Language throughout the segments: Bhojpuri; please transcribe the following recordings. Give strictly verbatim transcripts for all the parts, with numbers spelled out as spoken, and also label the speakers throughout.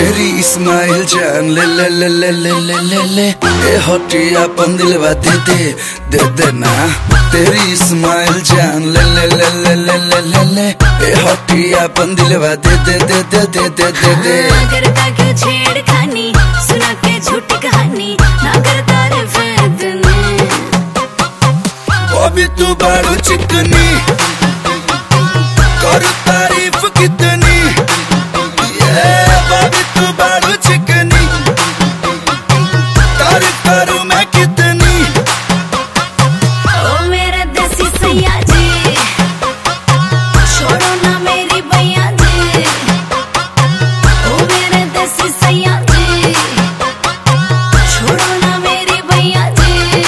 Speaker 1: तेरी इस्माइल जान ले ले ले ले ले ले ले ले ए हटिया पन दिलवा दे दे दे दे ना। तेरी इस्माइल जान ले ले ले ले ले ले ले ले ए हटिया पन दिलवा दे दे दे दे दे दे दे दे।
Speaker 2: करता क्यों छेड़खानी, सुना के झूठी कहानी, ना करता रे फैदने।
Speaker 1: अभी तू बारू चिकनी कर तारीफ कितनी, अभी तू बारू चिकनी तारीफ करूं मैं कितनी।
Speaker 2: ओ मेरा देसी सैया जी, छोड़ो ना मेरी भैया जी। ओ मेरे देसी सैया जी, छोड़ो ना मेरी भैया जी।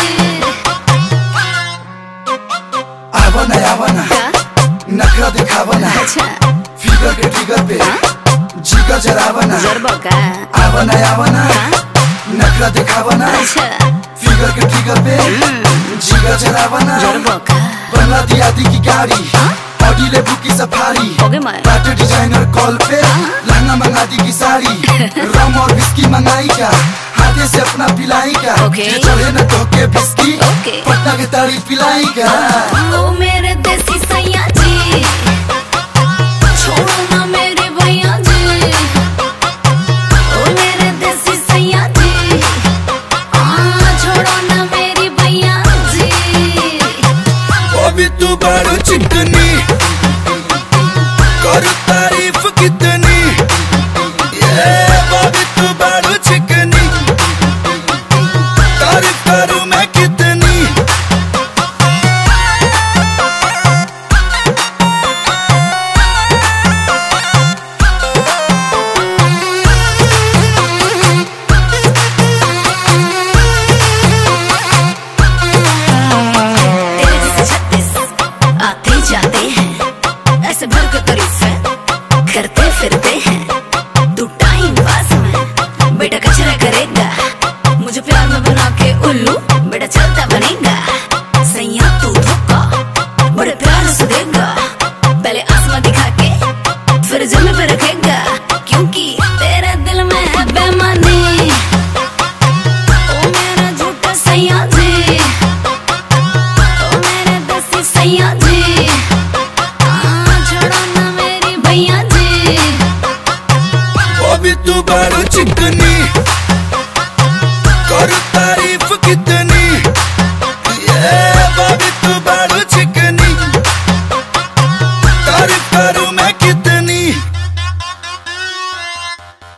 Speaker 1: आवना आवना नखरा दिखावना,
Speaker 2: अच्छा
Speaker 1: फिगर के ट्रिगर पे जिगर जरावना।
Speaker 2: का
Speaker 1: आवना आवना नखरा दिखावना,
Speaker 2: अच्छा
Speaker 1: फिगर के ट्रिगर पे जिगर जरावना।
Speaker 2: का
Speaker 1: बनला दिया दी की गाड़ी, ऑडी ले बुकी सफारी, पार्टी डिजाइनर कॉल पे लहंगा मंगा दी की साड़ी। रम और विस्की मंगाई का, हाथे से अपना पिलाई का,
Speaker 2: okay.
Speaker 1: चढ़े न तो के बिस्की
Speaker 2: okay.
Speaker 1: पटना के ताड़ी पिलाई का।
Speaker 2: ओ मेरे देसी सैया जी, छोड़ो ना मेरे भैया जी। ओ मेरे देसी सैया जी, हाँ छोड़ो ना मेरी भैया जी।
Speaker 1: अभी तू बारू चिकनी कर तारीफ कितनी, अभी तू बारू चिकनी तारीफ करूं मैं कितनी।
Speaker 2: आते जाते हैं ऐसे भर के तारीफ है, करते फिरते हैं तू टाइम पास में। बेटा कचरा करेगा, मुझे प्यार में बना के उल्लू, बेटा चलता बनेगा। सैया तू धोखा बड़े प्यार से देगा, पहले आसमां दिखा के फिर जमीन पे रखेगा, क्योंकि तेरे दिल में है बेईमानी। ओ मेरा झूठा सैया जी, ओ मेरे देसी सैया जी, हाँ छोड़ो ना मेरी भैया जी।
Speaker 1: अभी तू बारू चिकनी कर तारीफ कितनी, अभी तू बारू चिकनी तारीफ करूं मैं कितनी।